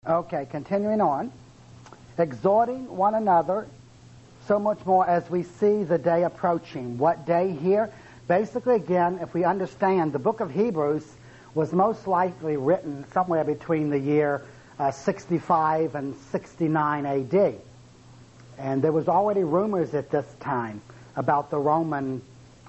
Okay, continuing on. Exhorting one another so much more as we see the day approaching. What day here? Basically, again, if we understand, the book of Hebrews was most likely written somewhere between the year 65 and 69 A.D. And there was already rumors at this time about the Roman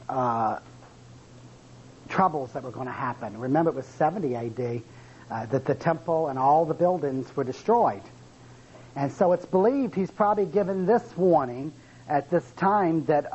troubles that were going to happen. Remember, it was 70 A.D. That the temple and all the buildings were destroyed. And so it's believed he's probably given this warning at this time that,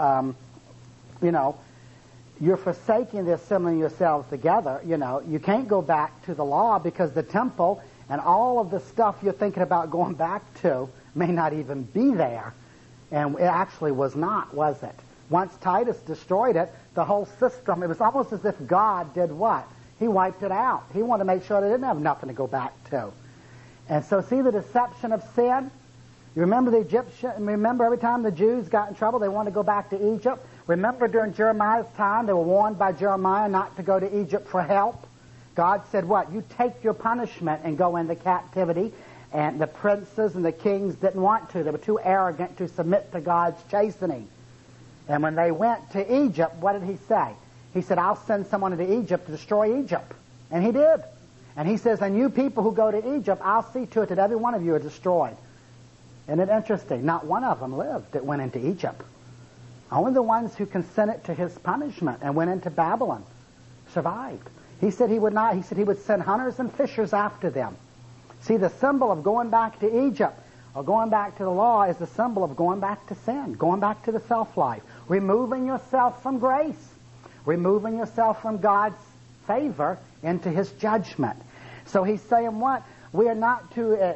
you're forsaking the assembling yourselves together. You can't go back to the law because the temple and all of the stuff you're thinking about going back to may not even be there. And it actually was not, was it? Once Titus destroyed it, the whole system, it was almost as if God did what? He wiped it out. He wanted to make sure they didn't have nothing to go back to. And so see the deception of sin? You remember the Egyptian, remember every time the Jews got in trouble, they wanted to go back to Egypt? Remember during Jeremiah's time, they were warned by Jeremiah not to go to Egypt for help? God said what? You take your punishment and go into captivity. And the princes and the kings didn't want to. They were too arrogant to submit to God's chastening. And when they went to Egypt, what did he say? He said, I'll send someone into Egypt to destroy Egypt. And he did. And he says, and you people who go to Egypt, I'll see to it that every one of you are destroyed. Isn't it interesting? Not one of them lived that went into Egypt. Only the ones who consented to his punishment and went into Babylon survived. He said he would not. He said he would send hunters and fishers after them. See, the symbol of going back to Egypt or going back to the law is the symbol of going back to sin, going back to the self-life, removing yourself from grace, removing yourself from God's favor into his judgment. So he's saying what? We are not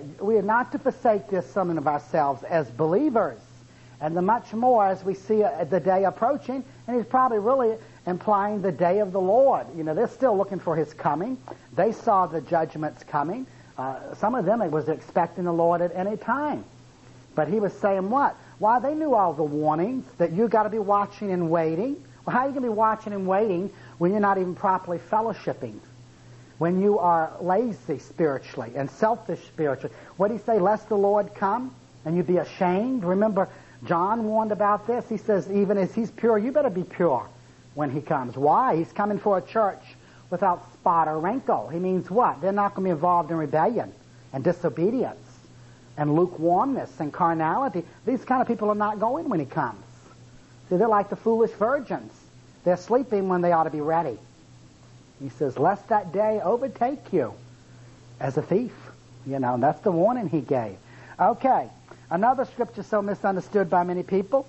to forsake the assembling of ourselves as believers, and the much more as we see the day approaching. And he's probably really implying the day of the Lord. They're still looking for his coming. They saw the judgments coming. Some of them was expecting the Lord at any time. But he was saying what? Why, they knew all the warnings that you got to be watching and waiting. Well, how are you going to be watching and waiting when you're not even properly fellowshipping? When you are lazy spiritually and selfish spiritually. What did he say? Lest the Lord come and you be ashamed. Remember, John warned about this. He says, even as he's pure, you better be pure when he comes. Why? He's coming for a church without spot or wrinkle. He means what? They're not going to be involved in rebellion and disobedience and lukewarmness and carnality. These kind of people are not going when he comes. See, they're like the foolish virgins. They're sleeping when they ought to be ready. He says, lest that day overtake you as a thief. And that's the warning he gave. Okay, another scripture so misunderstood by many people.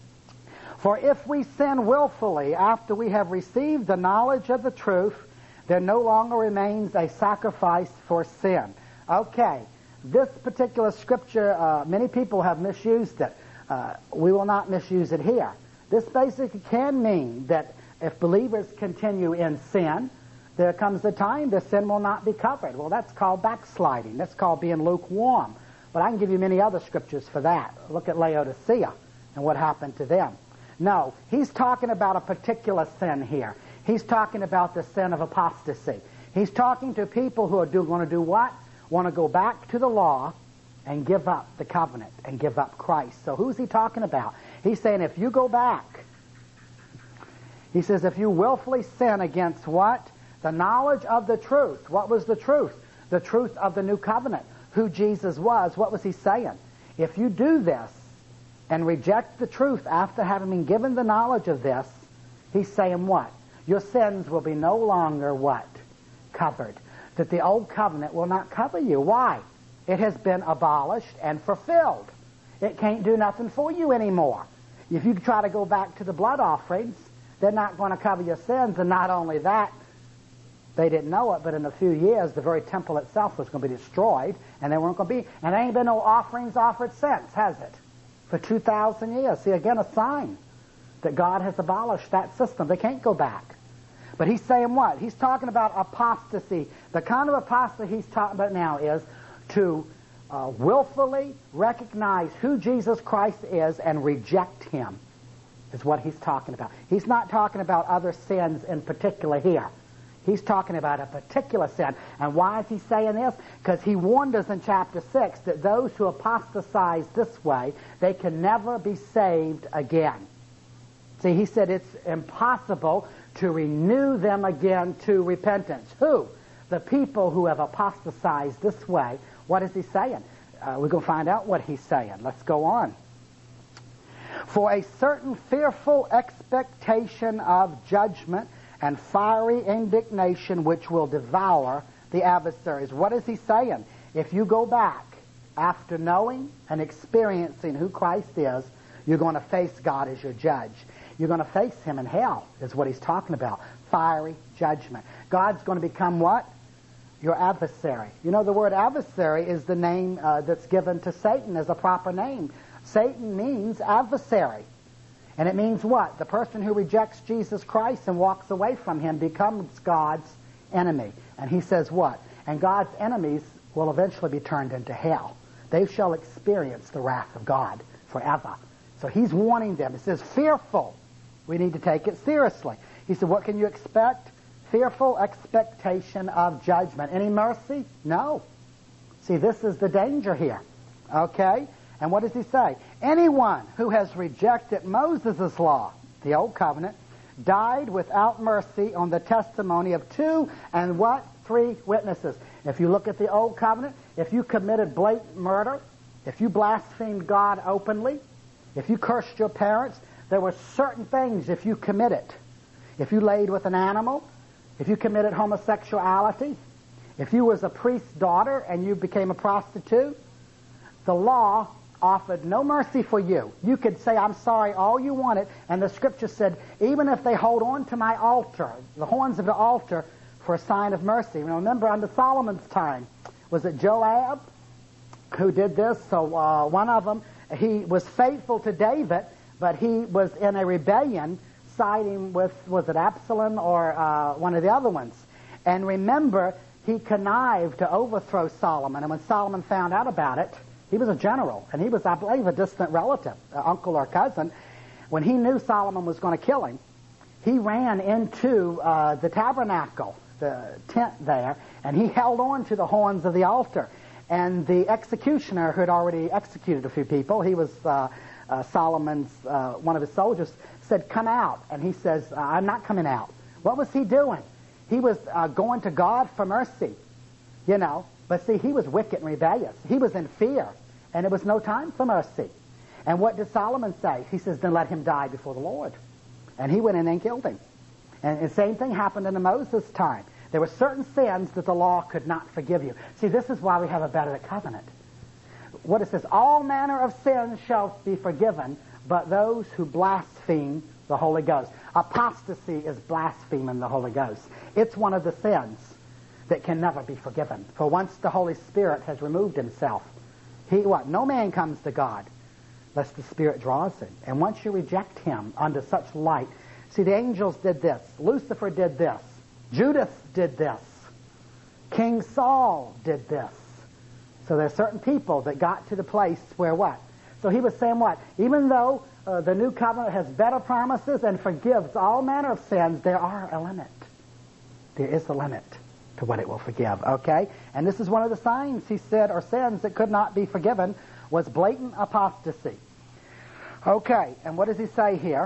For if we sin willfully after we have received the knowledge of the truth, there no longer remains a sacrifice for sin. Okay, this particular scripture, many people have misused it. We will not misuse it here. This basically can mean that if believers continue in sin, there comes a time the sin will not be covered. Well, that's called backsliding. That's called being lukewarm. But I can give you many other scriptures for that. Look at Laodicea and what happened to them. No, he's talking about a particular sin here. He's talking about the sin of apostasy. He's talking to people who are going to do what? Want to go back to the law and give up the covenant and give up Christ. So who's he talking about? He's saying if you go back, he says if you willfully sin against what? The knowledge of the truth. What was the truth? The truth of the new covenant. Who Jesus was. What was he saying? If you do this and reject the truth after having been given the knowledge of this, he's saying what? Your sins will be no longer what? Covered. That the old covenant will not cover you. Why? It has been abolished and fulfilled. It can't do nothing for you anymore. If you try to go back to the blood offerings, they're not going to cover your sins. And not only that, they didn't know it, but in a few years, the very temple itself was going to be destroyed, and they weren't going to be, and there ain't been no offerings offered since, has it? For 2,000 years. See, again, a sign that God has abolished that system. They can't go back. But he's saying what? He's talking about apostasy. The kind of apostasy he's talking about now is to willfully recognize who Jesus Christ is and reject him, is what he's talking about. He's not talking about other sins in particular here. He's talking about a particular sin. And why is he saying this? Because he warned us in chapter 6 that those who apostatize this way, they can never be saved again. See, he said it's impossible to renew them again to repentance. Who? The people who have apostatized this way. What is he saying? We're going to find out what he's saying. Let's go on. For a certain fearful expectation of judgment and fiery indignation which will devour the adversaries. What is he saying? If you go back after knowing and experiencing who Christ is, you're going to face God as your judge. You're going to face him in hell, is what he's talking about. Fiery judgment. God's going to become what? Your adversary. You know, the word adversary is the name that's given to Satan as a proper name. Satan means adversary. And it means what? The person who rejects Jesus Christ and walks away from him becomes God's enemy. And he says what? And God's enemies will eventually be turned into hell. They shall experience the wrath of God forever. So he's warning them. He says, fearful. We need to take it seriously. He said, what can you expect? Fearful expectation of judgment. Any mercy? No. See, this is the danger here. Okay? And what does he say? Anyone who has rejected Moses' law, the old covenant, died without mercy on the testimony of 2 and what? 3 witnesses. If you look at the old covenant, if you committed blatant murder, if you blasphemed God openly, if you cursed your parents, there were certain things if you committed. If you laid with an animal, if you committed homosexuality, if you was a priest's daughter and you became a prostitute, the law offered no mercy for you. You could say, I'm sorry, all you wanted, and the scripture said, even if they hold on to my altar, the horns of the altar, for a sign of mercy. Now, remember, under Solomon's time, was it Joab who did this? So one of them, he was faithful to David, but he was in a rebellion siding with, was it Absalom or one of the other ones? And remember, he connived to overthrow Solomon, and when Solomon found out about it, he was a general, and he was, I believe, a distant relative, uncle or cousin. When he knew Solomon was going to kill him, he ran into the tabernacle, the tent there, and he held on to the horns of the altar. And the executioner, who had already executed a few people, he was Solomon's, one of his soldiers, said, come out. And he says, I'm not coming out. What was he doing? He was going to God for mercy, you know. But see, he was wicked and rebellious. He was in fear, and it was no time for mercy. And what did Solomon say? He says, then let him die before the Lord. And he went in and killed him. And the same thing happened in Moses' time. There were certain sins that the law could not forgive you. See, this is why we have a better covenant. What it says, all manner of sins shall be forgiven, but those who blaspheme the Holy Ghost. Apostasy is blaspheming the Holy Ghost. It's one of the sins that can never be forgiven. For once the Holy Spirit has removed himself, no man comes to God lest the Spirit draws him. And once you reject him under such light, see, the angels did this, Lucifer did this, Judas did this, King Saul did this. So there are certain people that got to the place where what? So he was saying what? Even though the new covenant has better promises and forgives all manner of sins, there are a limit. There is a limit to what it will forgive, okay? And this is one of the signs, he said, or sins that could not be forgiven, was blatant apostasy. Okay, and what does he say here?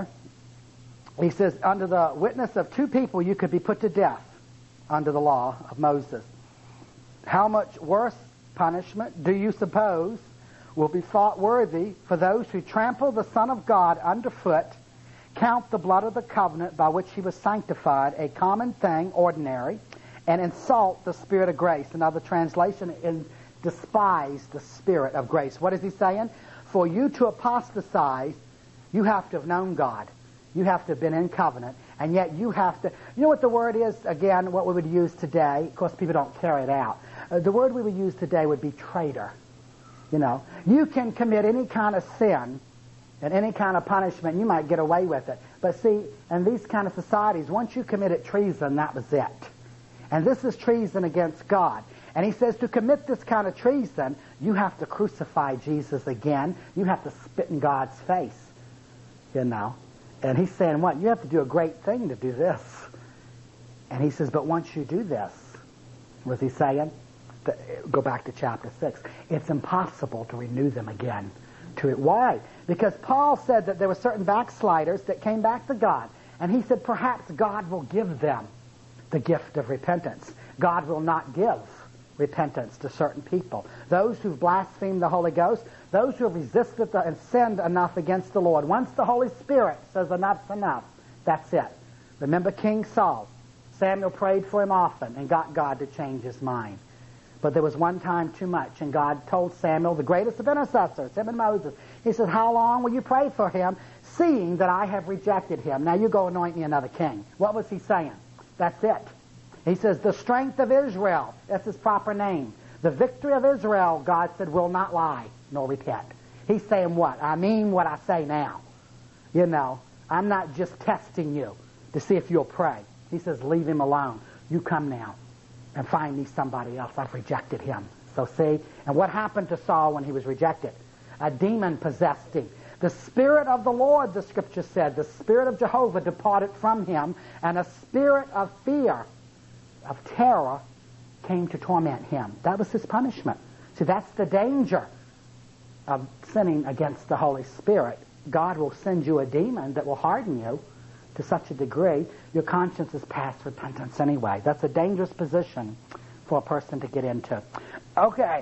He says, under the witness of 2 people, you could be put to death under the law of Moses. How much worse punishment do you suppose will be thought worthy for those who trample the Son of God underfoot, count the blood of the covenant by which he was sanctified a common thing, ordinary, and insult the Spirit of grace? Another translation, and despise the Spirit of grace. What is he saying? For you to apostatize, you have to have known God. You have to have been in covenant. And yet you have to... You know what the word is, again, what we would use today? Of course, people don't carry it out. The word we would use today would be traitor. You know, you can commit any kind of sin and any kind of punishment, you might get away with it. But see, in these kind of societies, once you committed treason, that was it. And this is treason against God. And he says to commit this kind of treason, you have to crucify Jesus again. You have to spit in God's face, you know. And he's saying what? You have to do a great thing to do this. And he says, but once you do this, was he saying? Go back to chapter 6. It's impossible to renew them again to it. Why? Because Paul said that there were certain backsliders that came back to God. And he said perhaps God will give them the gift of repentance. God will not give repentance to certain people. Those who've blasphemed the Holy Ghost, those who have resisted and sinned enough against the Lord. Once the Holy Spirit says enough's enough, that's it. Remember King Saul? Samuel prayed for him often and got God to change his mind. But there was one time too much, and God told Samuel, the greatest of intercessors, him and Moses, he said, how long will you pray for him, seeing that I have rejected him? Now you go anoint me another king. What was he saying? That's it. He says, the strength of Israel, that's his proper name. The victory of Israel, God said, will not lie nor repent. He's saying what? I mean what I say now. You know, I'm not just testing you to see if you'll pray. He says, leave him alone. You come now and find me somebody else. I've rejected him. So see, and what happened to Saul when he was rejected? A demon possessed him. The Spirit of the Lord, the Scripture said, the Spirit of Jehovah departed from him, and a spirit of fear, of terror, came to torment him. That was his punishment. See, that's the danger of sinning against the Holy Spirit. God will send you a demon that will harden you to such a degree, your conscience is past repentance anyway. That's a dangerous position for a person to get into. Okay.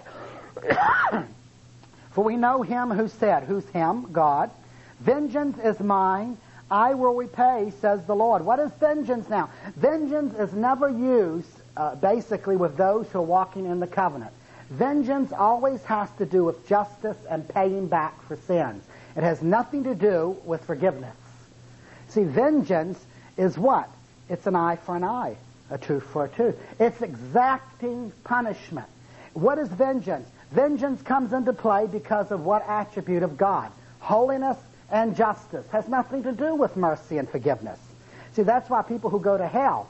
For we know him who said, who's him? God. Vengeance is mine, I will repay, says the Lord. What is vengeance now? Vengeance is never used basically with those who are walking in the covenant. Vengeance always has to do with justice and paying back for sins. It has nothing to do with forgiveness. See, vengeance is what? It's an eye for an eye, a tooth for a tooth. It's exacting punishment. What is vengeance? Vengeance comes into play because of what attribute of God? Holiness and justice. Has nothing to do with mercy and forgiveness. See, that's why people who go to hell,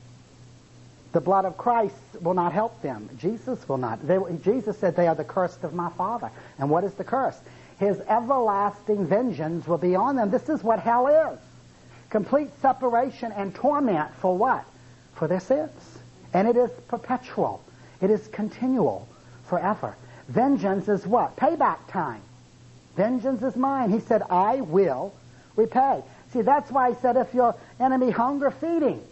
the blood of Christ will not help them. Jesus will not. Jesus said they are the cursed of my Father. And what is the curse? His everlasting vengeance will be on them. This is what hell is. Complete separation and torment for what? For their sins. And it is perpetual. It is continual forever. Vengeance is what? Payback time. Vengeance is mine. He said, I will repay. See, that's why he said, if your enemy hunger, feed him.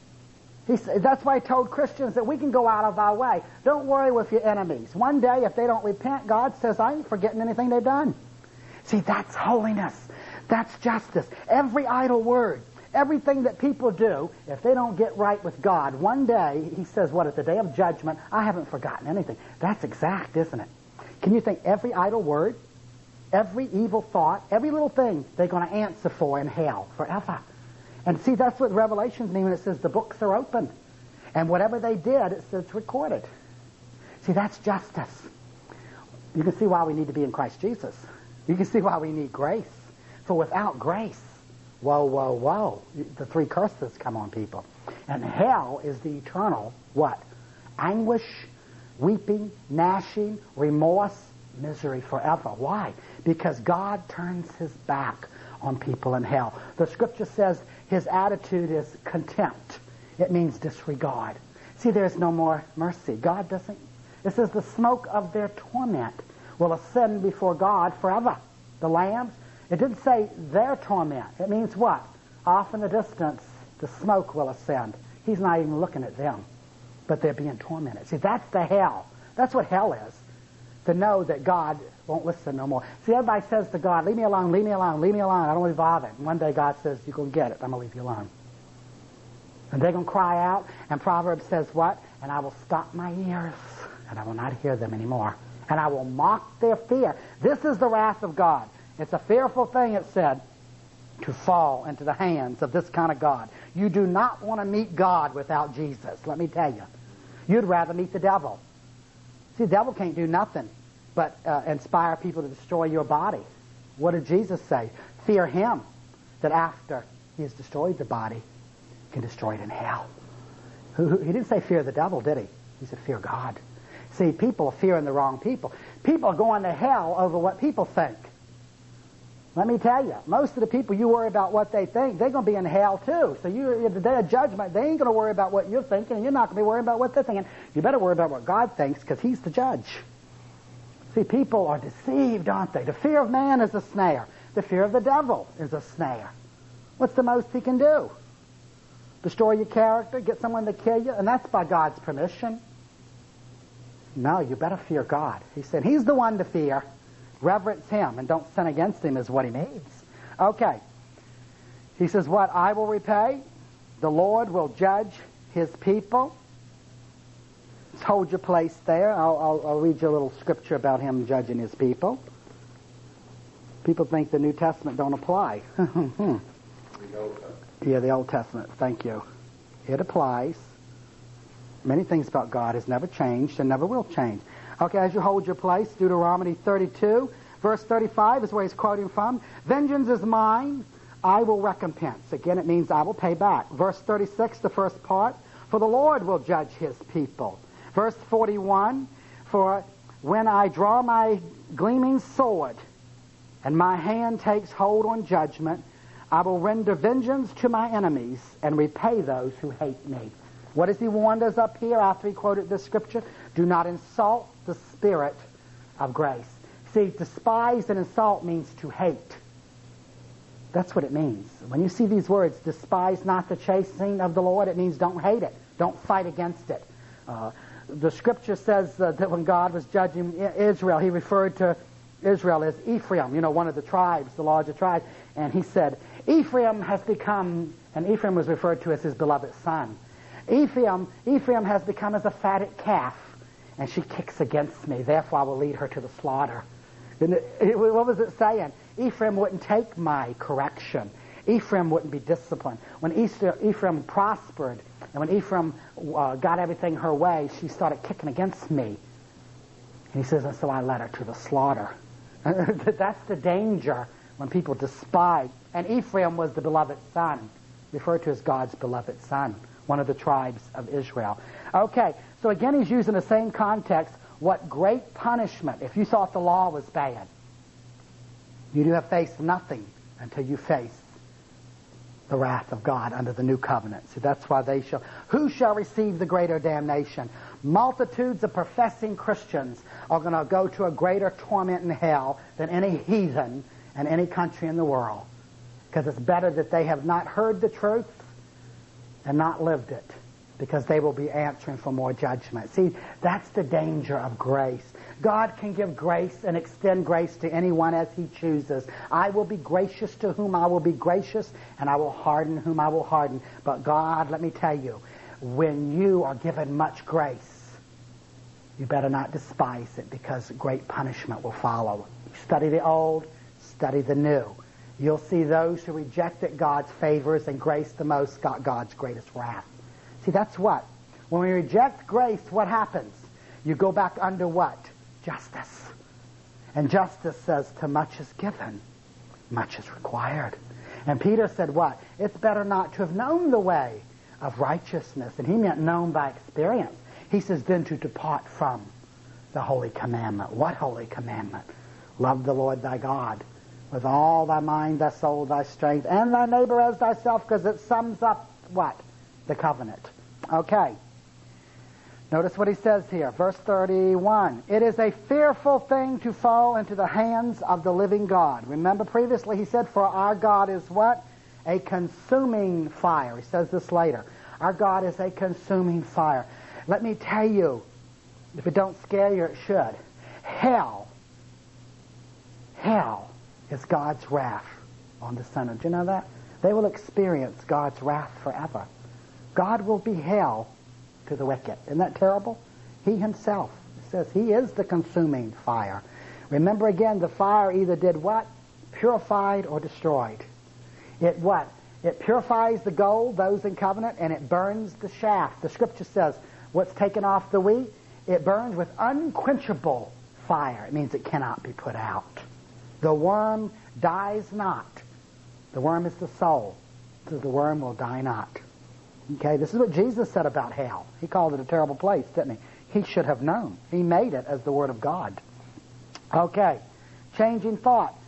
That's why he told Christians that we can go out of our way. Don't worry with your enemies. One day, if they don't repent, God says, I ain't forgetting anything they've done. See, that's holiness. That's justice. Every idle word, everything that people do, if they don't get right with God, one day, he says, what, at the day of judgment, I haven't forgotten anything. That's exact, isn't it? Can you think every idle word, every evil thought, every little thing they're going to answer for in hell forever? And see, that's what Revelations mean when it says the books are open. And whatever they did, it says it's recorded. See, that's justice. You can see why we need to be in Christ Jesus. You can see why we need grace. For without grace, whoa, whoa, whoa, the three curses come on people. And hell is the eternal, what? Anguish, weeping, gnashing, remorse, misery forever. Why? Because God turns his back on people in hell. The Scripture says his attitude is contempt. It means disregard. See, there's no more mercy. God doesn't. It says the smoke of their torment will ascend before God forever. The lambs, it didn't say their torment. It means what? Off in the distance, the smoke will ascend. He's not even looking at them, but they're being tormented. See, that's the hell. That's what hell is. To know that God won't listen no more. See, everybody says to God, leave me alone, leave me alone, leave me alone. I don't want to be bothered. And one day God says, you're going to get it. I'm going to leave you alone. And they're going to cry out. And Proverbs says what? And I will stop my ears, and I will not hear them anymore. And I will mock their fear. This is the wrath of God. It's a fearful thing, it said, to fall into the hands of this kind of God. You do not want to meet God without Jesus, let me tell you. You'd rather meet the devil. See, the devil can't do nothing but inspire people to destroy your body. What did Jesus say? Fear him, that after he has destroyed the body, he can destroy it in hell. He didn't say fear the devil, did he? He said fear God. See, people are fearing the wrong people. People are going to hell over what people think. Let me tell you, most of the people you worry about what they think, they're going to be in hell too. So you, at the day of judgment, they ain't going to worry about what you're thinking, and you're not going to be worrying about what they're thinking. You better worry about what God thinks, because He's the judge. See, people are deceived, aren't they? The fear of man is a snare. The fear of the devil is a snare. What's the most he can do? Destroy your character, get someone to kill you, and that's by God's permission. No, you better fear God. He said He's the one to fear. Reverence Him and don't sin against Him is what He means. Okay. He says what? I will repay. The Lord will judge His people. Just hold your place there. I'll read you a little scripture about Him judging His people. People think the New Testament don't apply. Yeah, the Old Testament. Thank you. It applies. Many things about God has never changed and never will change. Okay, as you hold your place, Deuteronomy 32, verse 35 is where he's quoting from. Vengeance is mine, I will recompense. Again, it means I will pay back. Verse 36, the first part, for the Lord will judge His people. Verse 41, for when I draw my gleaming sword and my hand takes hold on judgment, I will render vengeance to my enemies and repay those who hate me. What has He warned us up here after He quoted this scripture? Do not insult the Spirit of grace. See, despise and insult means to hate. That's what it means. When you see these words, despise not the chastening of the Lord, it means don't hate it. Don't fight against it. The scripture says that when God was judging Israel, He referred to Israel as Ephraim, one of the tribes, the larger tribe. And He said, Ephraim has become, and Ephraim was referred to as His beloved son. Ephraim has become as a fatted calf, and she kicks against me. Therefore, I will lead her to the slaughter. And what was it saying? Ephraim wouldn't take my correction. Ephraim wouldn't be disciplined. When Ephraim prospered, and when Ephraim got everything her way, she started kicking against me. And He says, and so I led her to the slaughter. That's the danger when people despise. And Ephraim was the beloved son, referred to as God's beloved son, one of the tribes of Israel. Okay, so again He's using the same context. What great punishment, if you thought the law was bad, you do have faced nothing until you face the wrath of God under the new covenant. So that's why who shall receive the greater damnation? Multitudes of professing Christians are going to go to a greater torment in hell than any heathen in any country in the world. Because it's better that they have not heard the truth and not lived it, because they will be answering for more judgment. See, that's the danger of grace. God can give grace and extend grace to anyone as He chooses. I will be gracious to whom I will be gracious, and I will harden whom I will harden. But God, let me tell you, when you are given much grace, you better not despise it, because great punishment will follow. Study the old, study the new. You'll see those who rejected God's favors and grace the most got God's greatest wrath. See, that's what? When we reject grace, what happens? You go back under what? Justice. And justice says, to much is given, much is required. And Peter said what? It's better not to have known the way of righteousness. And he meant known by experience. He says, than to depart from the holy commandment. What holy commandment? Love the Lord thy God with all thy mind, thy soul, thy strength, and thy neighbor as thyself, because it sums up what? The covenant. Okay. Notice what he says here, verse 31. It is a fearful thing to fall into the hands of the living God. Remember previously he said, for our God is what? A consuming fire. He says this later. Our God is a consuming fire. Let me tell you, if it don't scare you, it should. Hell is God's wrath on the sinner. Do you know that? They will experience God's wrath forever. God will be hell to the wicked. Isn't that terrible? He Himself says He is the consuming fire. Remember again, the fire either did what? Purified or destroyed. It what? It purifies the gold, those in covenant, and it burns the shaft. The scripture says, what's taken off the wheat? It burns with unquenchable fire. It means it cannot be put out. The worm dies not. The worm is the soul. So the worm will die not. Okay, this is what Jesus said about hell. He called it a terrible place, didn't He? He should have known. He made it as the Word of God. Okay, changing thought.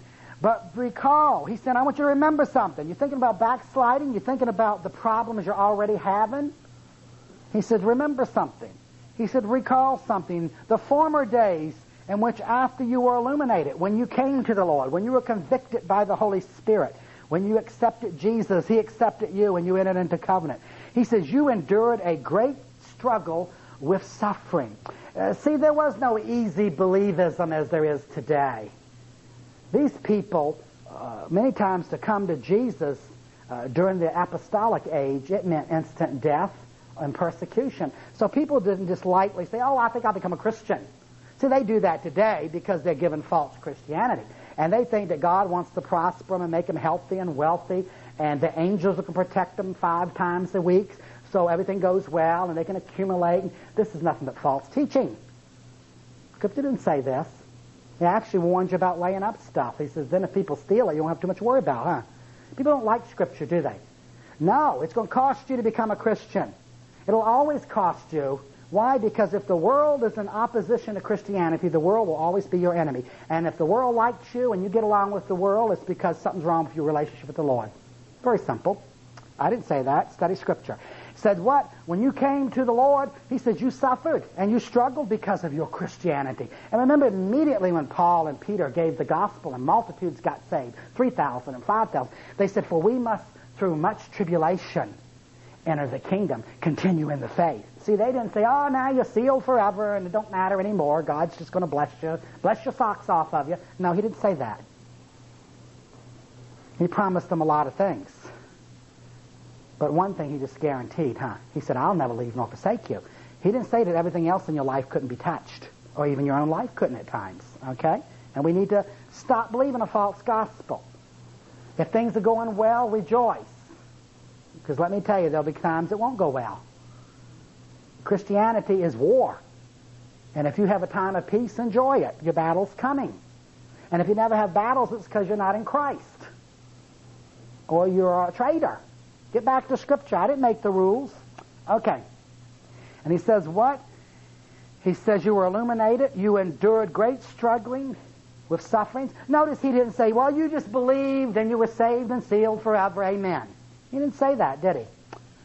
But recall, he said, I want you to remember something. You're thinking about backsliding? You're thinking about the problems you're already having? He said, remember something. He said, recall something. The former days in which after you were illuminated, when you came to the Lord, when you were convicted by the Holy Spirit, when you accepted Jesus, He accepted you, and you entered into covenant. He says, you endured a great struggle with suffering. See, there was no easy believism as there is today. These people, many times to come to Jesus during the apostolic age, it meant instant death and persecution. So people didn't just lightly say, oh, I think I'll become a Christian. See, they do that today because they're given false Christianity. And they think that God wants to prosper them and make them healthy and wealthy, and the angels can protect them 5 times a week, so everything goes well and they can accumulate. This is nothing but false teaching. Scripture didn't say this. He actually warns you about laying up stuff. He says, then if people steal it, you won't have too much to worry about, huh? People don't like Scripture, do they? No, it's going to cost you to become a Christian. It'll always cost you. Why? Because if the world is in opposition to Christianity, the world will always be your enemy. And if the world likes you and you get along with the world, it's because something's wrong with your relationship with the Lord. Very simple. I didn't say that. Study Scripture. He said what? When you came to the Lord, he said you suffered and you struggled because of your Christianity. And remember immediately when Paul and Peter gave the gospel and multitudes got saved, 3,000 and 5,000, they said, for we must, through much tribulation, enter the kingdom, continue in the faith. See, they didn't say, oh, now you're sealed forever and it don't matter anymore. God's just going to bless your socks off of you. No, he didn't say that. He promised them a lot of things. But one thing he just guaranteed, He said, I'll never leave nor forsake you. He didn't say that everything else in your life couldn't be touched, or even your own life couldn't at times, okay? And we need to stop believing a false gospel. If things are going well, rejoice. Because let me tell you, there'll be times it won't go well. Christianity is war. And if you have a time of peace, enjoy it. Your battle's coming. And if you never have battles, it's because you're not in Christ. Or you're a traitor. Get back to Scripture. I didn't make the rules. Okay. And he says what? He says you were illuminated. You endured great struggling with sufferings. Notice he didn't say, well, you just believed and you were saved and sealed forever. Amen. He didn't say that, did he?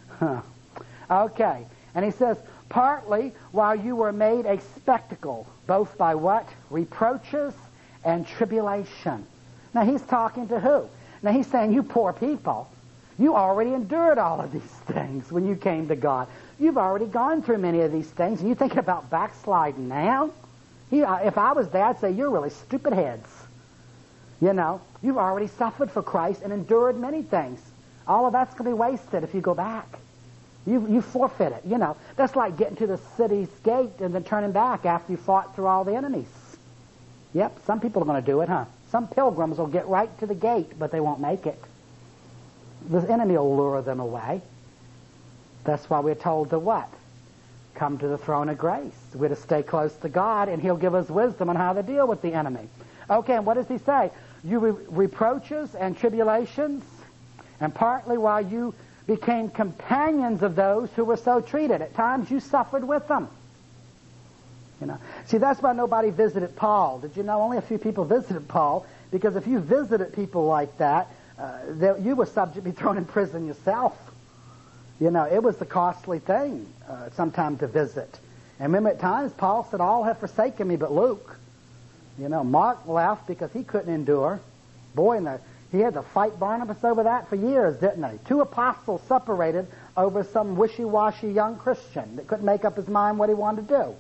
Okay. And he says, partly while you were made a spectacle, both by what? Reproaches and tribulation. Now he's talking to who? Now he's saying, you poor people, you already endured all of these things when you came to God. You've already gone through many of these things, and you're thinking about backsliding now? If I was there, I'd say, you're really stupid heads. You know, you've already suffered for Christ and endured many things. All of that's going to be wasted if you go back. You forfeit it, you know. That's like getting to the city's gate and then turning back after you fought through all the enemies. Yep, some people are going to do it, Some pilgrims will get right to the gate, but they won't make it. The enemy will lure them away. That's why we're told to what? Come to the throne of grace. We're to stay close to God, and He'll give us wisdom on how to deal with the enemy. Okay, and what does He say? You reproaches and tribulations, and partly while you became companions of those who were so treated. At times you suffered with them. You know. See, that's why nobody visited Paul. Did you know only a few people visited Paul? Because if you visited people like that, you were subject to be thrown in prison yourself. You know, it was the costly thing sometimes to visit. And remember at times Paul said, all have forsaken me but Luke. You know, Mark left because he couldn't endure. Boy, he had to fight Barnabas over that for years, didn't he? 2 apostles separated over some wishy-washy young Christian that couldn't make up his mind what he wanted to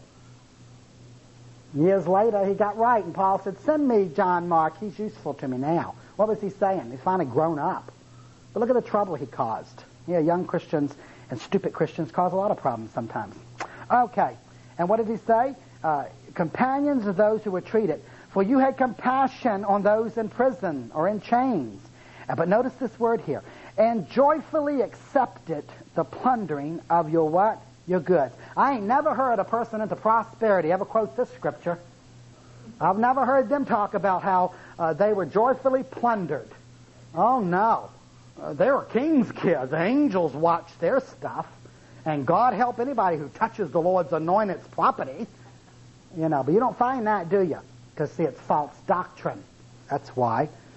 do. Years later, he got right, and Paul said, send me John Mark. He's useful to me now. What was he saying? He's finally grown up. But look at the trouble he caused. Yeah, young Christians and stupid Christians cause a lot of problems sometimes. Okay, and what did he say? Companions of those who were treated. For you had compassion on those in prison or in chains. But notice this word here. And joyfully accepted the plundering of your what? Your goods. I ain't never heard a person into prosperity ever quote this scripture. I've never heard them talk about how they were joyfully plundered. Oh, no. They were king's kids. Angels watch their stuff. And God help anybody who touches the Lord's anointed's property. You know, but you don't find that, do you? Because, see, it's false doctrine. That's why.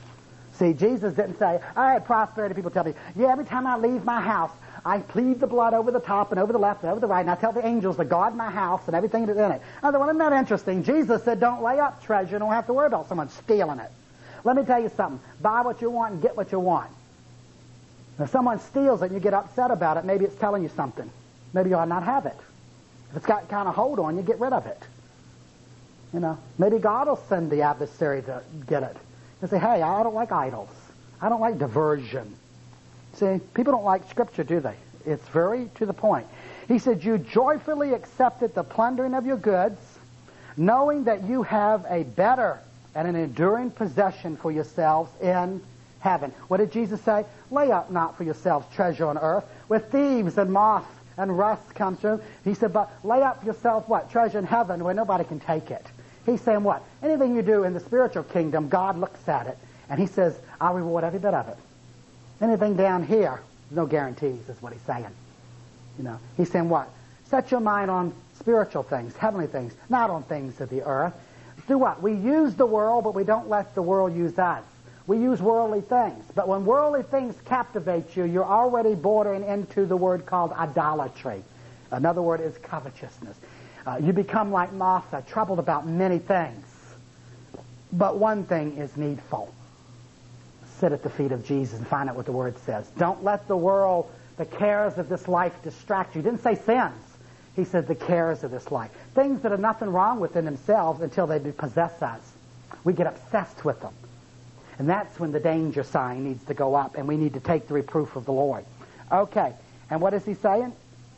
See, Jesus didn't say, I had prosperity people tell me, yeah, every time I leave my house, I plead the blood over the top and over the left and over the right, and I tell the angels to guard my house and everything that's in it. I thought, well, isn't that interesting? Jesus said, don't lay up treasure. You don't have to worry about someone stealing it. Let me tell you something. Buy what you want and get what you want. If someone steals it and you get upset about it, maybe it's telling you something. Maybe you ought not have it. If it's got kind of hold on you, get rid of it. You know, maybe God will send the adversary to get it. And say, hey, I don't like idols. I don't like diversion. See, people don't like Scripture, do they? It's very to the point. He said, you joyfully accepted the plundering of your goods, knowing that you have a better and an enduring possession for yourselves in heaven. What did Jesus say? Lay up not for yourselves treasure on earth, where thieves and moth and rust comes through. He said, but lay up yourself what? Treasure in heaven where nobody can take it. He's saying what? Anything you do in the spiritual kingdom, God looks at it, and he says, I'll reward every bit of it. Anything down here, there's no guarantees, is what he's saying. You know, he's saying what? Set your mind on spiritual things, heavenly things, not on things of the earth. Do what? We use the world, but we don't let the world use us. We use worldly things. But when worldly things captivate you, you're already bordering into the word called idolatry. Another word is covetousness. You become like Martha, troubled about many things. But one thing is needful. Sit at the feet of Jesus and find out what the Word says. Don't let the world, the cares of this life distract you. He didn't say sins. He said the cares of this life. Things that are nothing wrong within themselves until they possess us. We get obsessed with them. And that's when the danger sign needs to go up, and we need to take the reproof of the Lord. Okay, and what is he saying?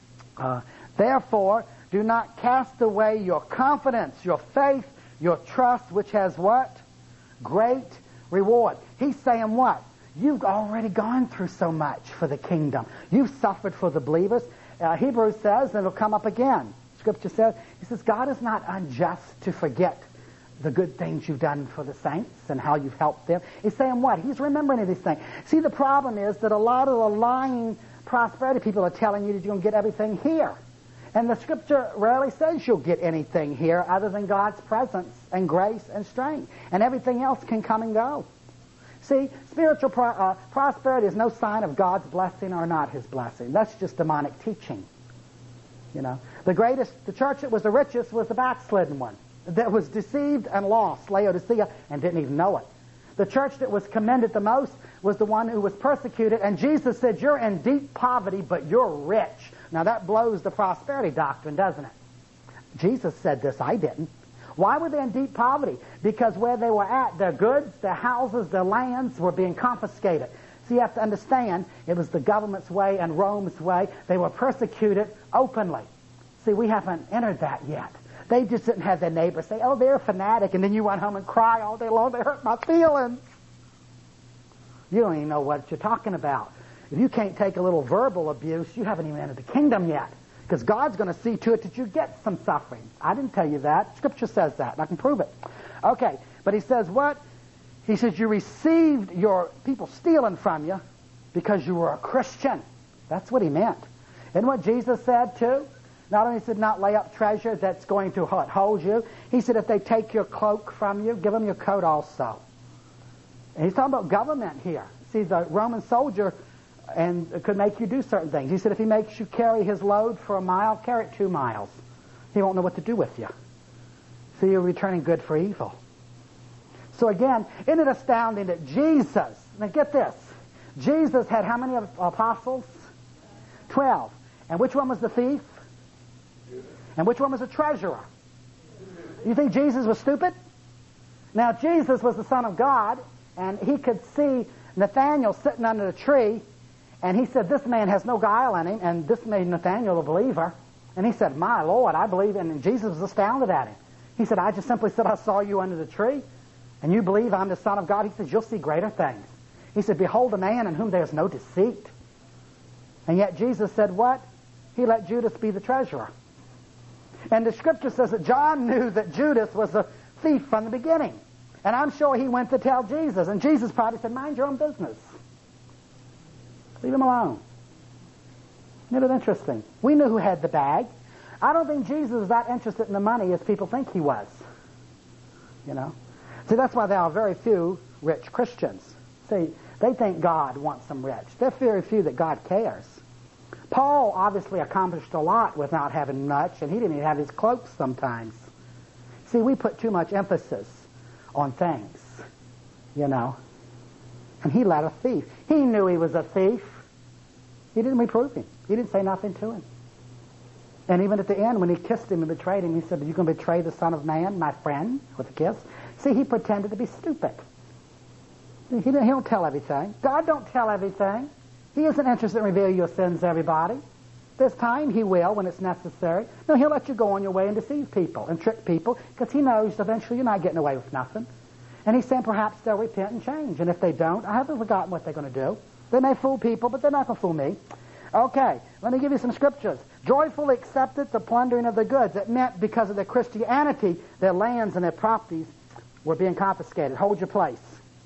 Therefore, do not cast away your confidence, your faith, your trust, which has what? Great reward. He's saying what? You've already gone through so much for the kingdom. You've suffered for the believers. Hebrews says, and it'll come up again. Scripture says, he says, God is not unjust to forget the good things you've done for the saints and how you've helped them. He's saying what? He's remembering these things. See, the problem is that a lot of the lying prosperity people are telling you that you're going to get everything here. And the Scripture rarely says you'll get anything here other than God's presence and grace and strength. And everything else can come and go. See, spiritual prosperity is no sign of God's blessing or not His blessing. That's just demonic teaching. You know, the church that was the richest was the backslidden one, that was deceived and lost, Laodicea, and didn't even know it. The church that was commended the most was the one who was persecuted, and Jesus said, you're in deep poverty, but you're rich. Now that blows the prosperity doctrine, doesn't it? Jesus said this, I didn't. Why were they in deep poverty? Because where they were at, their goods, their houses, their lands were being confiscated. So you have to understand, it was the government's way and Rome's way. They were persecuted openly. See, we haven't entered that yet. They just didn't have their neighbors say, oh, they're a fanatic, and then you went home and cry all day long, they hurt my feelings. You don't even know what you're talking about. If you can't take a little verbal abuse, you haven't even entered the kingdom yet. Because God's going to see to it that you get some suffering. I didn't tell you that. Scripture says that, and I can prove it. Okay, but he says what? He says you received your people stealing from you because you were a Christian. That's what he meant. And what Jesus said too? Not only said not lay up treasure that's going to hold you. He said if they take your cloak from you, give them your coat also. And he's talking about government here. See, the Roman soldier and could make you do certain things. He said if he makes you carry his load for a mile, carry it 2 miles. He won't know what to do with you. So you're returning good for evil. So again, isn't it astounding that Jesus, now get this, Jesus had how many apostles? 12. And which one was the thief? And which one was the treasurer? You think Jesus was stupid? Now Jesus was the Son of God, and he could see Nathanael sitting under the tree, and he said, this man has no guile in him, and this made Nathanael a believer. And he said, my Lord, I believe in him. And Jesus was astounded at him. He said, I just simply said I saw you under the tree, and you believe I'm the Son of God. He says, you'll see greater things. He said, behold a man in whom there is no deceit. And yet Jesus said what? He let Judas be the treasurer. And the Scripture says that John knew that Judas was a thief from the beginning. And I'm sure he went to tell Jesus. And Jesus probably said, mind your own business. Leave him alone. Isn't it interesting? We knew who had the bag. I don't think Jesus was that interested in the money as people think he was. You know? See, that's why there are very few rich Christians. See, they think God wants them rich. They're very few that God cares. Paul obviously accomplished a lot without having much, and he didn't even have his cloak sometimes. See, we put too much emphasis on things, you know. And he let a thief. He knew he was a thief. He didn't reprove him. He didn't say nothing to him. And even at the end, when he kissed him and betrayed him, he said, "Are you going to betray the Son of Man, my friend," with a kiss? See, he pretended to be stupid. He don't tell everything. God don't tell everything. He isn't interested in revealing your sins to everybody. This time he will when it's necessary. No, he'll let you go on your way and deceive people and trick people because he knows eventually you're not getting away with nothing. And he's saying perhaps they'll repent and change. And if they don't, I haven't forgotten what they're going to do. They may fool people, but they're not going to fool me. Okay, let me give you some scriptures. Joyfully accepted the plundering of the goods. It meant because of their Christianity, their lands and their properties were being confiscated. Hold your place.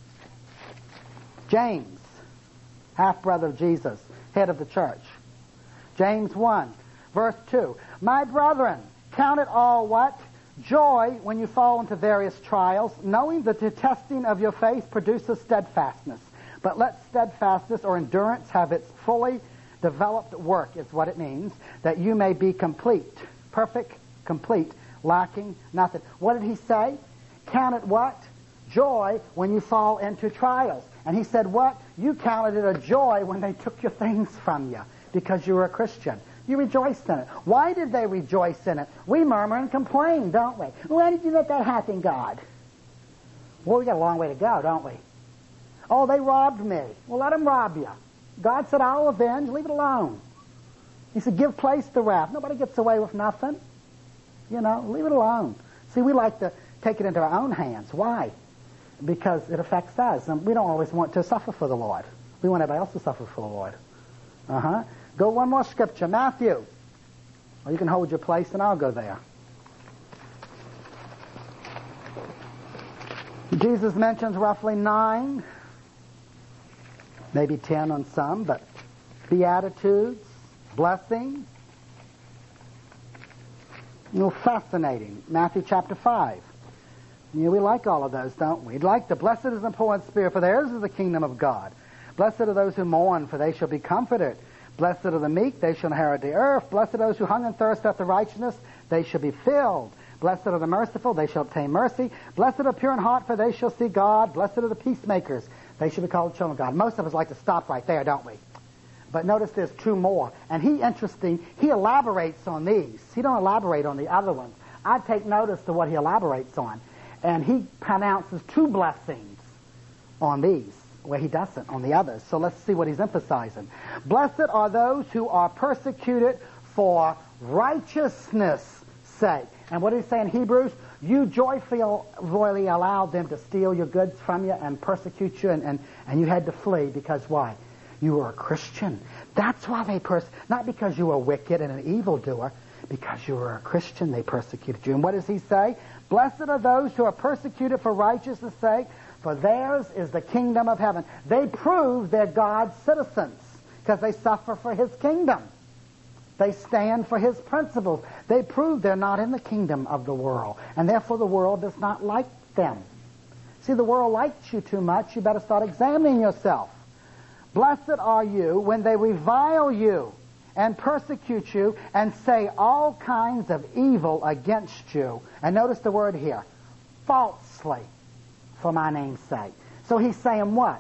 James, half-brother of Jesus, head of the church. James 1, verse 2. My brethren, count it all what? Joy when you fall into various trials, knowing that the testing of your faith produces steadfastness. But let steadfastness or endurance have its fully developed work, is what it means, that you may be complete, perfect, complete, lacking nothing. What did he say? Count it what? Joy when you fall into trials. And he said what? You counted it a joy when they took your things from you because you were a Christian. You rejoiced in it. Why did they rejoice in it? We murmur and complain, don't we? Why did you let that happen, God? Well, we got a long way to go, don't we? Oh, they robbed me. Well, let them rob you. God said, I'll avenge. Leave it alone. He said, give place to wrath. Nobody gets away with nothing. You know, leave it alone. See, we like to take it into our own hands. Why? Because it affects us. And we don't always want to suffer for the Lord. We want everybody else to suffer for the Lord. Go one more scripture. Matthew. Or you can hold your place and I'll go there. Jesus mentions roughly 9, maybe 10 on some, but Beatitudes, blessings. You know, fascinating. Matthew chapter 5. You know, we like all of those, don't we? We'd like the blessed is the poor in spirit, for theirs is the kingdom of God. Blessed are those who mourn, for they shall be comforted. Blessed are the meek, they shall inherit the earth. Blessed are those who hunger and thirst after righteousness, they shall be filled. Blessed are the merciful, they shall obtain mercy. Blessed are pure in heart, for they shall see God. Blessed are the peacemakers, they shall be called children of God. Most of us like to stop right there, don't we? But notice there's 2 more. And he elaborates on these. He don't elaborate on the other ones. I take notice to what he elaborates on. And he pronounces 2 blessings on these, where he doesn't on the others. So let's see what he's emphasizing. Blessed are those who are persecuted for righteousness' sake. And what did he say in Hebrews? You joyfully allowed them to steal your goods from you and persecute you, and you had to flee because why? You were a Christian. That's why they not because you were wicked and an evildoer, because you were a Christian, they persecuted you. And what does he say? Blessed are those who are persecuted for righteousness' sake, for theirs is the kingdom of heaven. They prove they're God's citizens because they suffer for his kingdom. They stand for his principles. They prove they're not in the kingdom of the world, and therefore the world does not like them. See, the world likes you too much. You better start examining yourself. Blessed are you when they revile you and persecute you and say all kinds of evil against you. And notice the word here, falsely, for my name's sake. So he's saying what?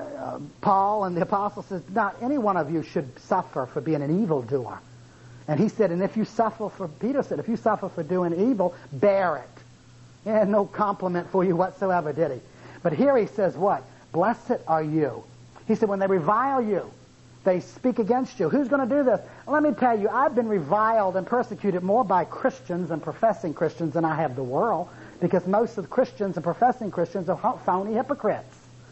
Paul and the apostle says, not any one of you should suffer for being an evildoer. And he said, and if you suffer for, Peter said, if you suffer for doing evil, bear it. He had no compliment for you whatsoever, did he? But here he says what? Blessed are you. He said, when they revile you, they speak against you. Who's going to do this? Well, let me tell you, I've been reviled and persecuted more by Christians and professing Christians than I have the world, because most of the Christians and professing Christians are phony hypocrites.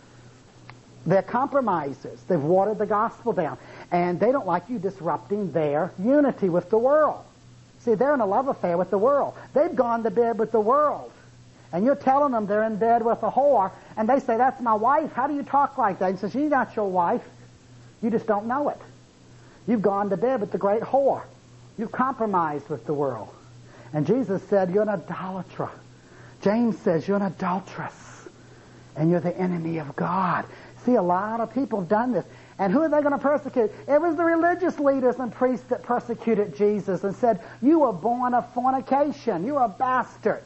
They're compromisers. They've watered the gospel down. And they don't like you disrupting their unity with the world. See, they're in a love affair with the world. They've gone to bed with the world. And you're telling them they're in bed with a whore, and they say, that's my wife. How do you talk like that? He says, she's not your wife. You just don't know it. You've gone to bed with the great whore. You've compromised with the world. And Jesus said, you're an idolater. James says, you're an adulteress. And you're the enemy of God. See, a lot of people have done this. And who are they going to persecute? It was the religious leaders and priests that persecuted Jesus and said, you were born of fornication. You're a bastard.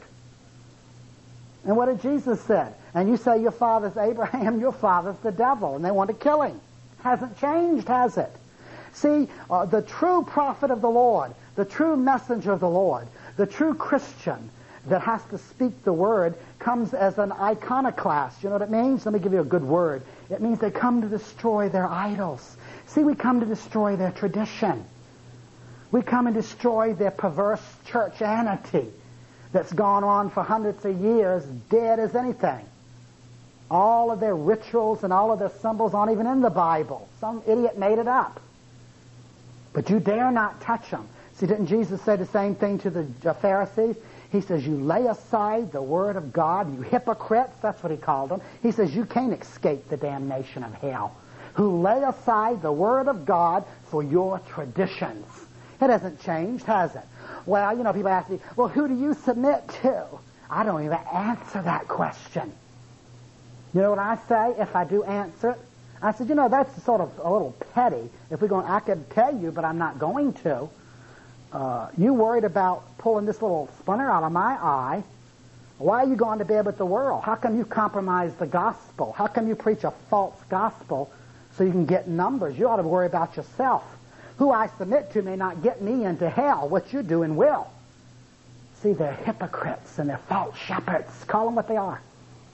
And what did Jesus say? And you say your father's Abraham, your father's the devil, and they want to kill him. Hasn't changed, has it? See, the true prophet of the Lord, the true messenger of the Lord, the true Christian that has to speak the word comes as an iconoclast. You know what it means? Let me give you a good word. It means they come to destroy their idols. See, we come to destroy their tradition. We come and destroy their perverse churchianity that's gone on for hundreds of years, dead as anything. All of their rituals and all of their symbols aren't even in the Bible. Some idiot made it up. But you dare not touch them. See, didn't Jesus say the same thing to the Pharisees? He says, you lay aside the word of God, you hypocrites. That's what he called them. He says, you can't escape the damnation of hell. Who lay aside the word of God for your traditions. It hasn't changed, has it? Well, you know, people ask me, well, who do you submit to? I don't even answer that question. You know what I say if I do answer it? I said, you know, that's sort of a little petty. If we're going, I could tell you, but I'm not going to. You worried about pulling this little splinter out of my eye. Why are you going to bed with the world? How come you compromise the gospel? How come you preach a false gospel so you can get numbers? You ought to worry about yourself. Who I submit to may not get me into hell. What you're doing will. See, they're hypocrites and they're false shepherds. Call them what they are.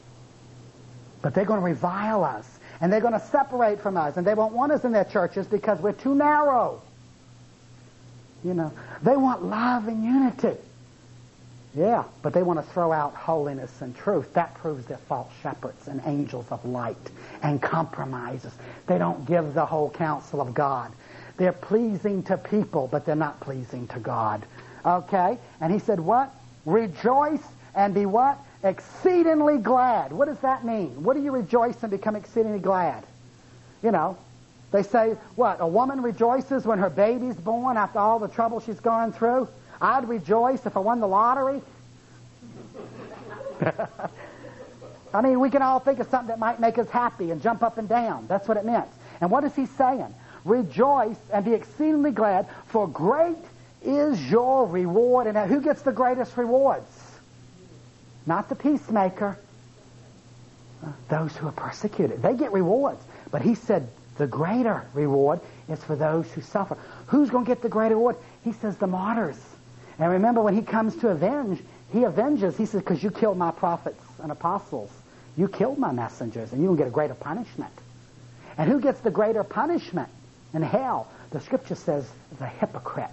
But they're going to revile us. And they're going to separate from us. And they won't want us in their churches because we're too narrow. You know, they want love and unity. Yeah, but they want to throw out holiness and truth. That proves they're false shepherds and angels of light and compromisers. They don't give the whole counsel of God. They're pleasing to people, but they're not pleasing to God. Okay? And he said what? Rejoice and be what? Exceedingly glad. What does that mean? What do you rejoice and become exceedingly glad? You know, they say, what? A woman rejoices when her baby's born after all the trouble she's gone through? I'd rejoice if I won the lottery. I mean, we can all think of something that might make us happy and jump up and down. That's what it meant. And what is he saying? Rejoice and be exceedingly glad, for great is your reward. And who gets the greatest rewards? Not the peacemaker. Those who are persecuted. They get rewards. But he said the greater reward is for those who suffer. Who's going to get the greater reward? He says the martyrs. And remember, when he comes to avenge, he avenges. He says, because you killed my prophets and apostles. You killed my messengers, and you will get a greater punishment. And who gets the greater punishment in hell? The scripture says the hypocrite.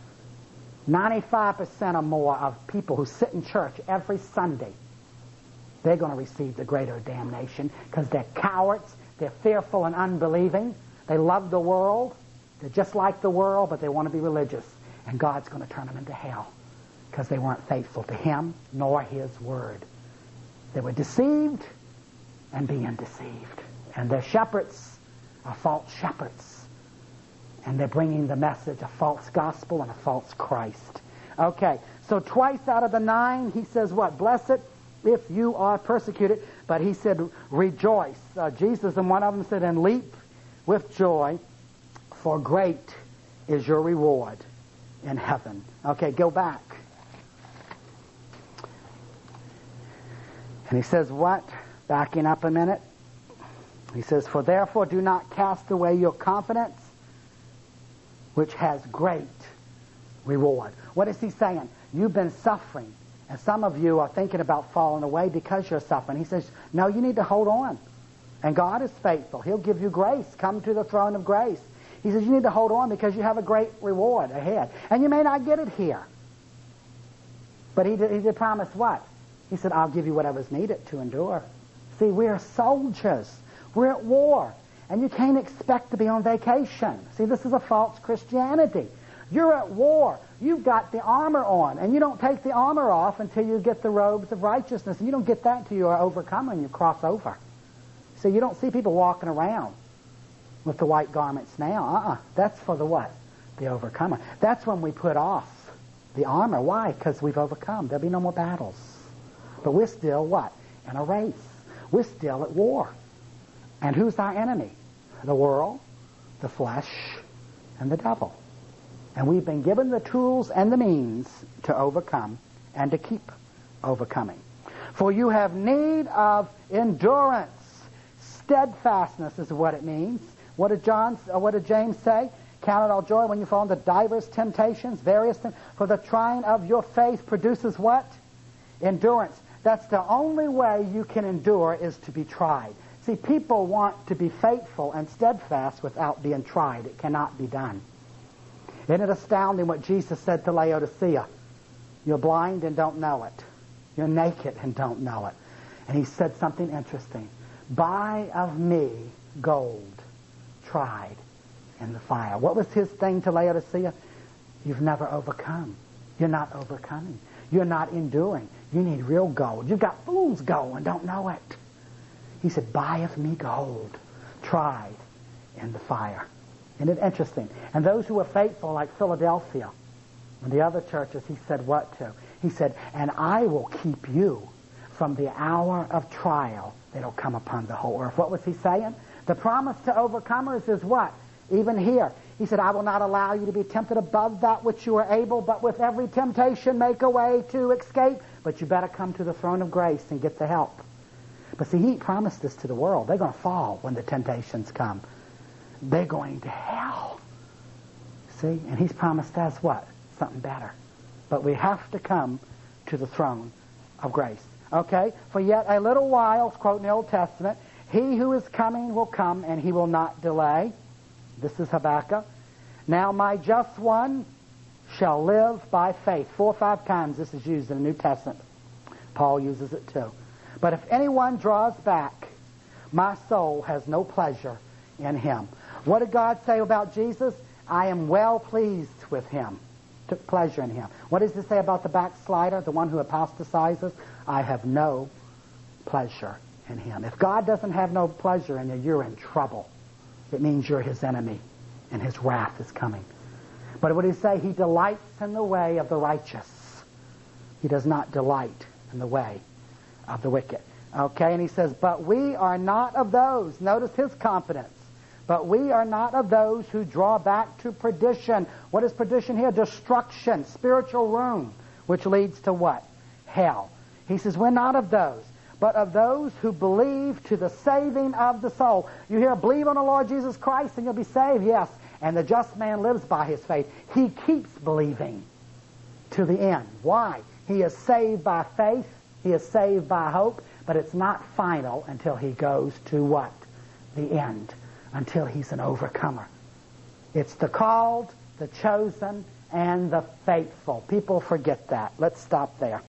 95% or more of people who sit in church every Sunday, they're going to receive the greater damnation because they're cowards, they're fearful and unbelieving, they love the world, they're just like the world, but they want to be religious. And God's going to turn them into hell because they weren't faithful to Him nor His Word. They were deceived and being deceived. And their shepherds are false shepherds. And they're bringing the message, a false gospel and a false Christ. Okay, so twice out of the 9, he says what? Blessed if you are persecuted. But he said, rejoice. Jesus in one of them said, and leap with joy, for great is your reward in heaven. Okay, go back. And he says what? Backing up a minute. He says, for therefore do not cast away your confidence, which has great reward. What is he saying? You've been suffering, and some of you are thinking about falling away because you're suffering. He says, no, you need to hold on. And God is faithful. He'll give you grace. Come to the throne of grace. He says, you need to hold on because you have a great reward ahead. And you may not get it here. But he did promise what? He said, I'll give you whatever's needed to endure. See, we're soldiers. We're at war. And you can't expect to be on vacation. See, this is a false Christianity. You're at war. You've got the armor on. And you don't take the armor off until you get the robes of righteousness. And you don't get that until you are overcome and you cross over. See, you don't see people walking around with the white garments now. That's for the what? The overcomer. That's when we put off the armor. Why? Because we've overcome. There'll be no more battles. But we're still what? In a race. We're still at war. And who's our enemy? The world, the flesh, and the devil. And we've been given the tools and the means to overcome and to keep overcoming. For you have need of endurance. Steadfastness is what it means. What did James say? Count it all joy when you fall into divers temptations, various things. For the trying of your faith produces what? Endurance. That's the only way you can endure, is to be tried. See, people want to be faithful and steadfast without being tried. It cannot be done. Isn't it astounding what Jesus said to Laodicea? You're blind and don't know it. You're naked and don't know it. And he said something interesting. Buy of me gold tried in the fire. What was his thing to Laodicea? You've never overcome. You're not overcoming. You're not enduring. You need real gold. You've got fool's gold and don't know it. He said, buy of me gold tried in the fire. Isn't it interesting? And those who were faithful, like Philadelphia and the other churches, he said what to? He said, and I will keep you from the hour of trial that will come upon the whole earth. What was he saying? The promise to overcomers is what? Even here, he said, I will not allow you to be tempted above that which you are able, but with every temptation make a way to escape. But you better come to the throne of grace and get the help. But see, he promised this to the world. They're going to fall when the temptations come. They're going to hell. See? And he's promised us what? Something better. But we have to come to the throne of grace. Okay? For yet a little while, quoting the Old Testament, he who is coming will come, and he will not delay. This is Habakkuk. Now my just one shall live by faith. 4 or 5 times this is used in the New Testament. Paul uses it too. But if anyone draws back, my soul has no pleasure in him. What did God say about Jesus? I am well pleased with him. Took pleasure in him. What does it say about the backslider, the one who apostatizes? I have no pleasure in him. If God doesn't have no pleasure in you, you're in trouble. It means you're his enemy, and his wrath is coming. But what did he say? He delights in the way of the righteous. He does not delight in the way of the wicked. Okay, and he says, but we are not of those. Notice his confidence. But we are not of those who draw back to perdition. What is perdition here? Destruction, spiritual ruin, which leads to what? Hell. He says, we're not of those, but of those who believe to the saving of the soul. You hear, believe on the Lord Jesus Christ and you'll be saved. Yes. And the just man lives by his faith. He keeps believing to the end. Why? He is saved by faith. He is saved by hope. But it's not final until he goes to what? The end. Until he's an overcomer. It's the called, the chosen, and the faithful. People forget that. Let's stop there.